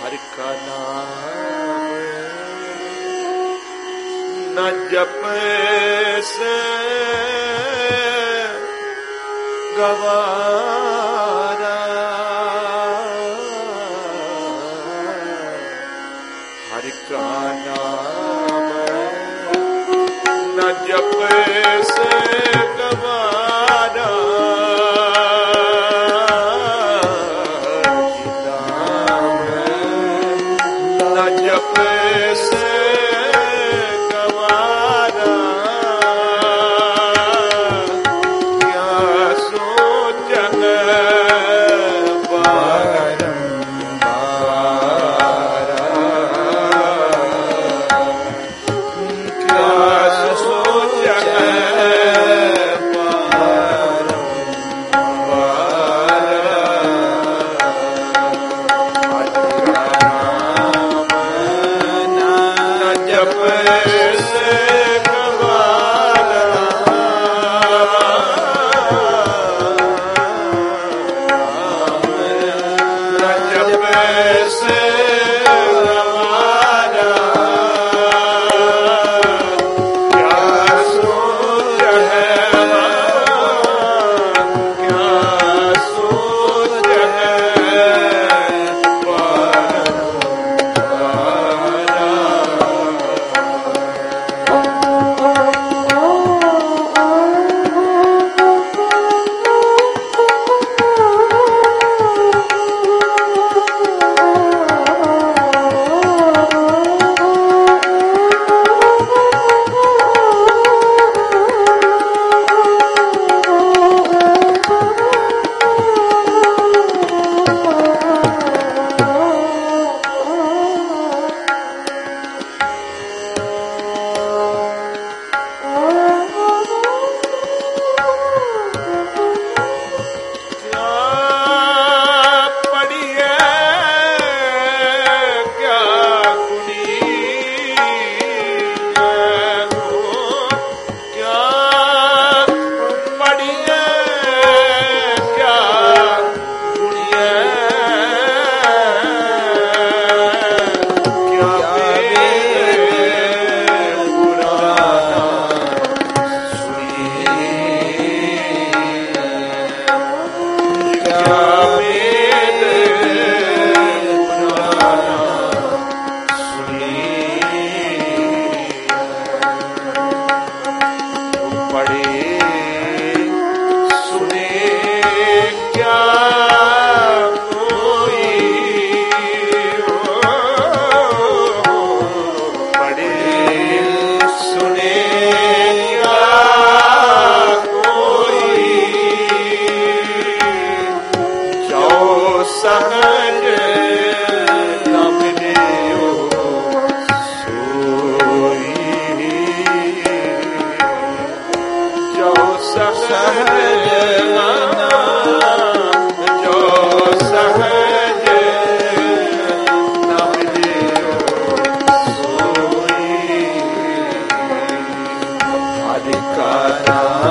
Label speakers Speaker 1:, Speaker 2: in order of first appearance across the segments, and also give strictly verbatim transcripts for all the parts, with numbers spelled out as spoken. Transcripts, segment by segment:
Speaker 1: हरि का नाम न जप से गवारा, हरि का नाम न जप से गवारा, न जप से गवारा, क्या सोचन बारंबार, क्या सोचन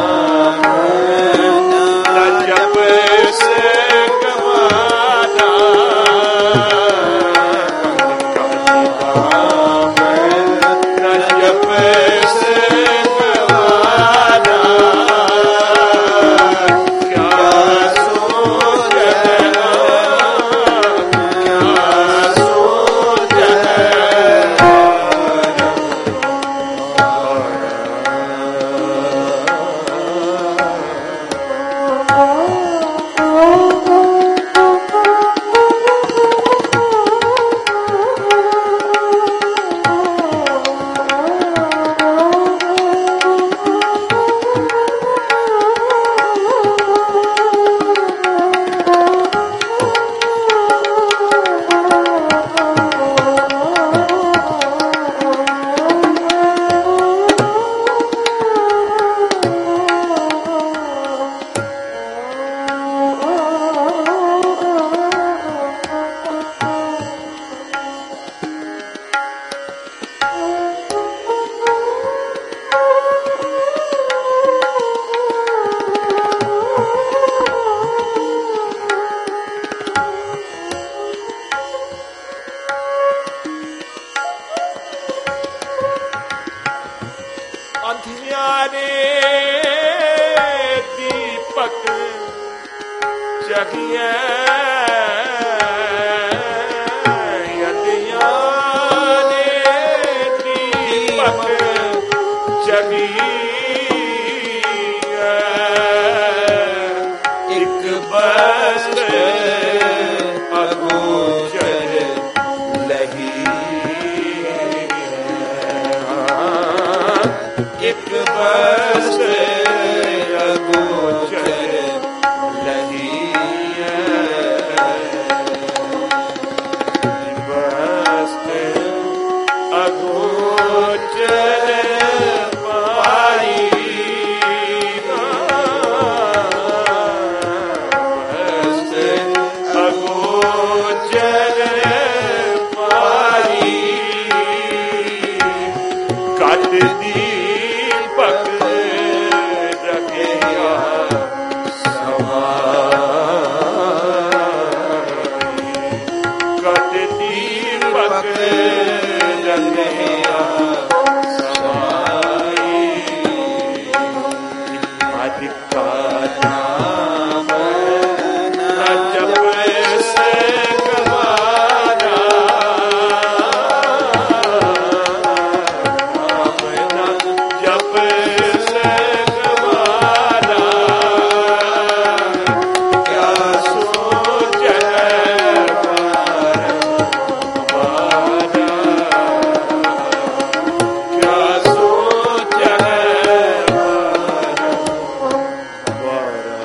Speaker 2: से गवारा
Speaker 1: ਜਗੀਏ ਯਦੀਆਂ ਨੇ ਦੀਪਕ ਜਗੀਏ ਇੱਕ ਬਸ ਅਗੋਚਰ ਲਹੀ ਇੱਕ ਬਸ ਅਗੋਚਰ ਲਹੀ ਬਸ ਅਗੋਚਰ ਪਾਈ ਬਸ ਅਗੋਚਰ ਪਾਈ ਕੱਟ ਦੀਪਕ ਰਖਿਆ ਸਮਾਈ ਕੱਟ ਦੀਪਕ ਰਖਿਆ ਸਮਾਈ ਆਦਿ ਕਾ ਨਾਮ ਨਾ ਜਪੈ ਸੇ ਗਵਾਰਾ ਜਪ ਸੇ ਗਵਾਰਾ ਕਿਆ ਸੋਚੈ ਬਾਰਾ ਕਿਆ ਸੋਚੈ ਬਾਰਾ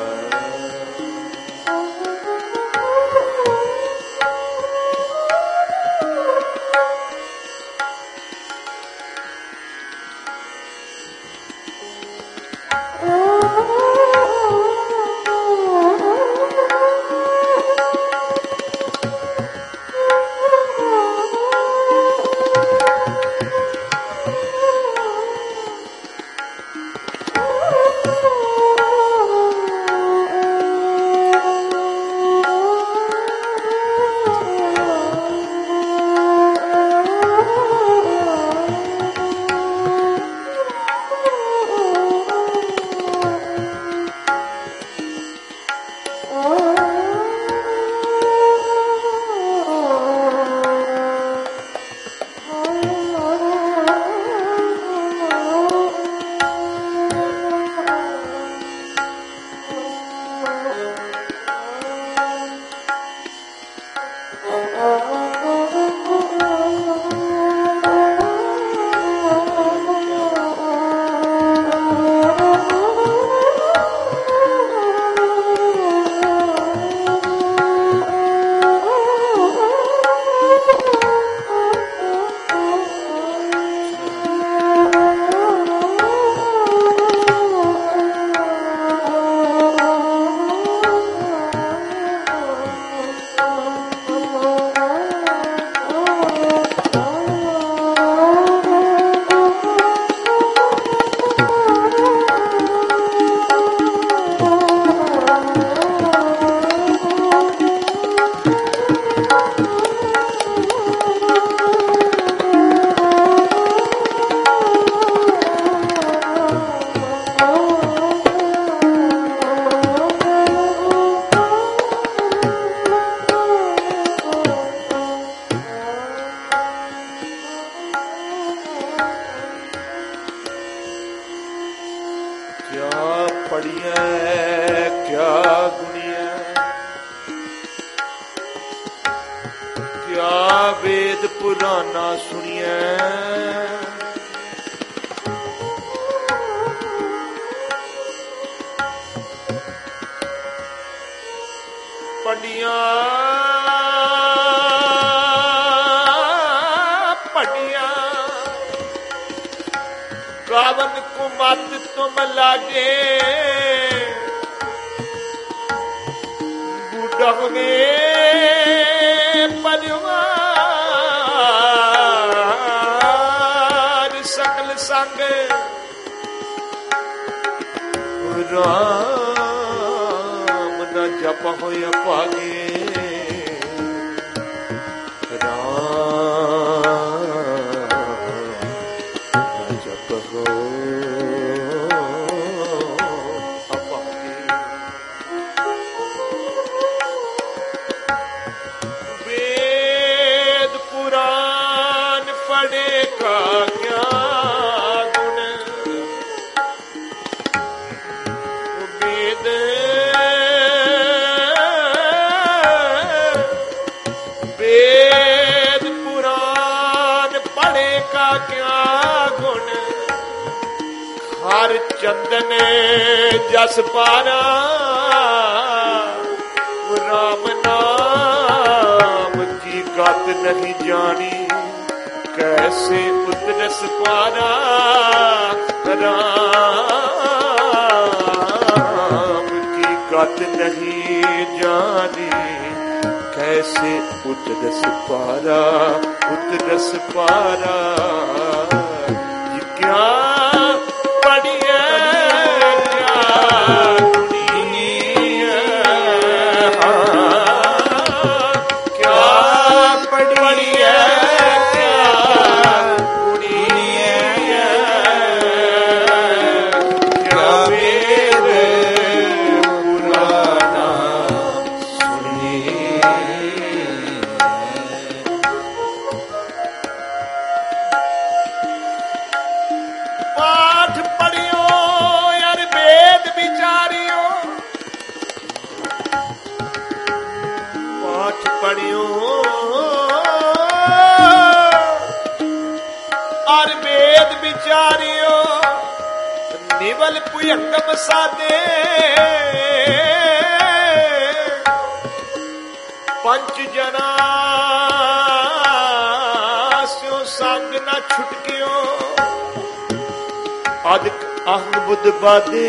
Speaker 1: ਵੇਦ ਪੁਰਾਨਾ ਸੁਣੀਐ ਪੜੀਆਂ ਪੜੀਆਂ ਕਾਵਨ ਕੋ ਮਤ ਤੁਮ ਲਾਗੇ ਬੁੱਢਾ ਹੋ ਗਏ ਪਰਿਵਾਰ ਸਕਲ ਸੰਗ ਰਾਮ ਨਾ ਜਪ ਹੋਇਆ ਭਾਗੇ ਰਾਮ ਨਾ ਜਪ ਹੋਇਆ ਭਾਗੇ का क्या गुण, हर चंदन जस पारा, राम नाम की गत नहीं जानी, कैसे उतरस पारा, राम की गत नहीं जानी, कैसे उतरस पारा, उतरस पारा। ये क्या पढ़िए क्या दुनिया, क्या पढ़िए क्या दुनिया, क्या वेद पुराना सुनिए। पाठ पढ़ियो यार वेद विचारियो, पाठ पढ़ियो और वेद विचारियो, निवल पुयंगम साधे, पंच जना स्यो संग न छुटकियो, अधिक अहम बुद्ध बादे,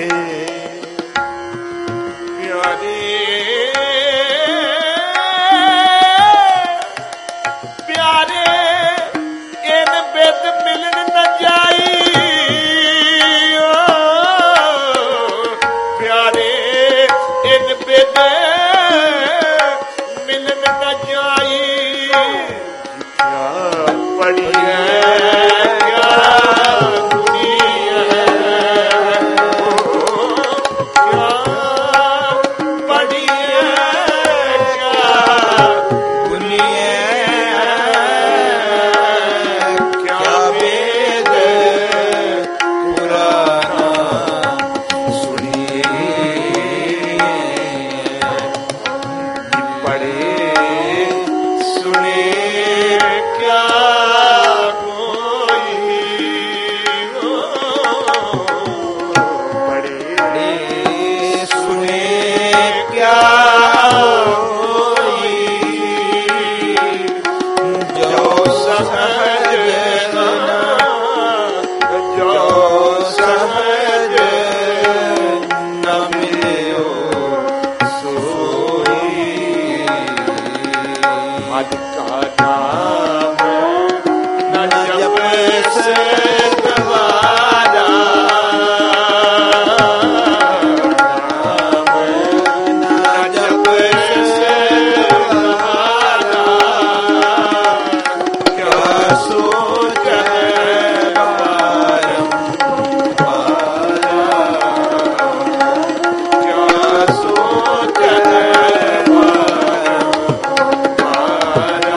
Speaker 1: प्यारे प्यारे इन बेद मिलन न जाई, ओ, प्यारे इन बेद मिलन न जाई। क्या पढ़ी है क्या दुनिया, क्या पढ़ी है क्या दुनिया, क्या वेद पुराना सुनिए। पढ़े सुने क्या कोई, ओ, पढ़े सुने क्या कोई, जो सहज जो सहज न मिलो सोई, हद का नाम न जप से गवारा, नाम न जप से गवारा, क्या सोच बारंबारा, क्या सोच बारंबारा।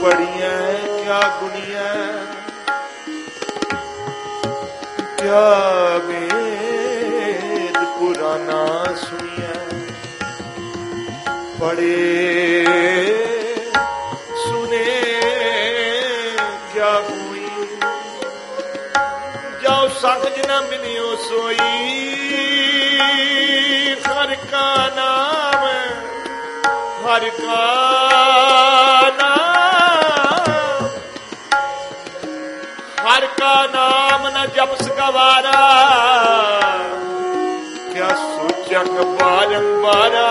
Speaker 1: पढ़िया क्या गुनिया क्या वेद पुराना सुनिया पढ़े सुने क्या हुई जाओ सकज न मिलियो सोई हर का नाम हर का नाम हर का नाम न जपस गवारा क्या सोचा बारंबारा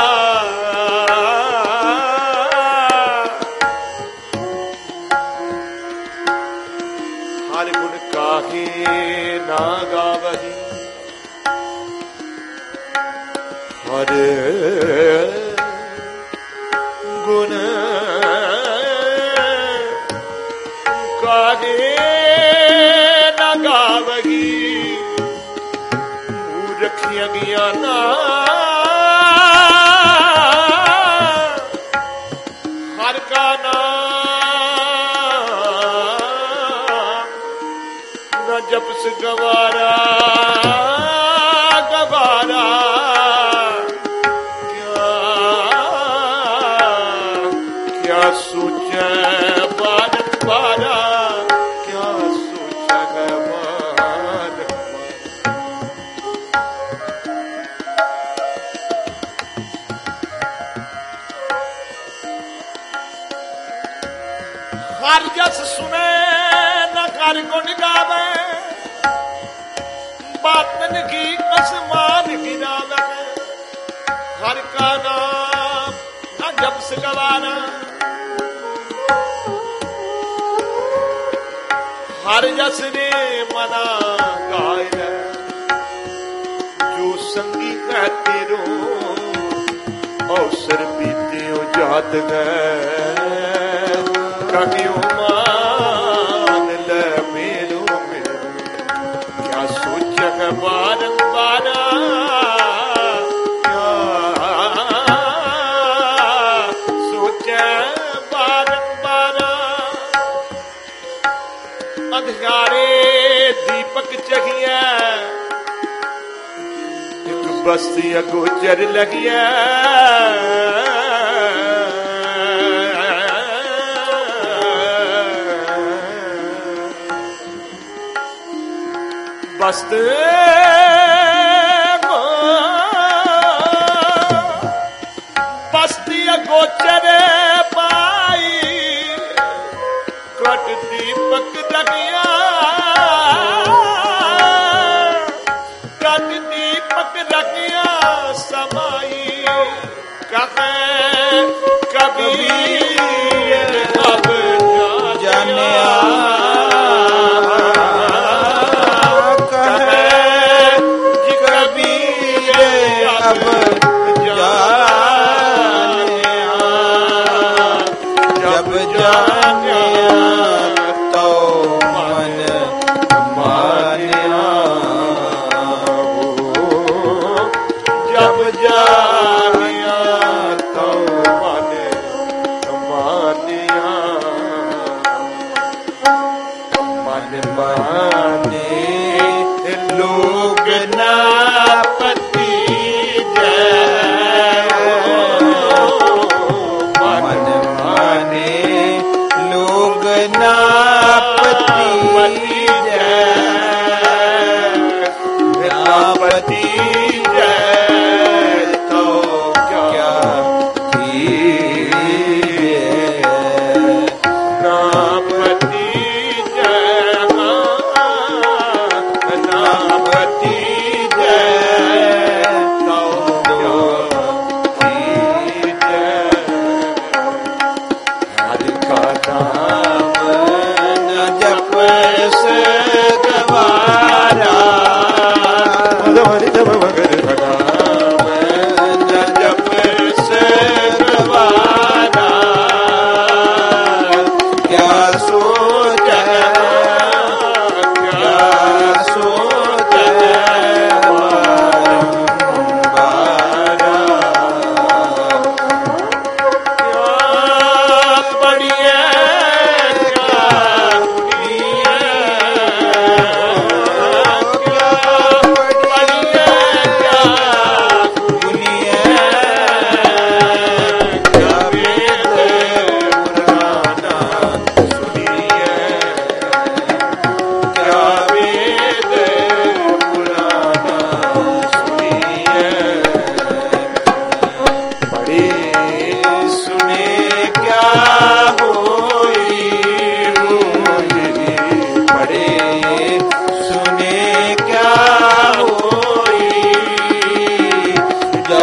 Speaker 1: हर गुण काहे ना गावही हर गुण काहे ना गावही रखिया गया ना हर का नाम न जपस गवारा गवारा क्या सोचा बारंबारा क्या सोचा बारंबारा हर जस सुने न कर गुण गावे बातन की आसमान गिरावे हर का नाम न जपस गवारा हर जस ने मना गाय जो संगी है तेरो अवसर बीते जात गए कहियो मान ले मेरो मेरो क्या सोचा है बारंबारा क्या सोचा बारंबारा अंधियारे दीपक चढ़िया एक बस्ती गोचर लगिया बस्त बस्ती गोचर पाई कट दीपक लगिया कट दीपक लगिया समाई कहे कबीर अब जानिया जब जानिया तो मन मानिया जब जानिया तो मन मानिया मन माने लोग ना Yes.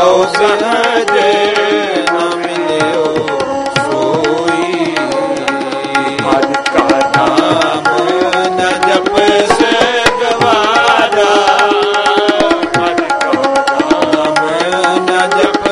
Speaker 2: ਸੋ ਸਹਜੇ ਨ ਮਿਲਿਓ ਸੋਈ।
Speaker 1: ਮਨ ਕਾ
Speaker 2: ਨਾਮ ਨ ਜਪੈ ਗਵਾਰਾ,
Speaker 1: ਮਨ ਕਾ
Speaker 2: ਨਾਮ ਨ ਜਪੈ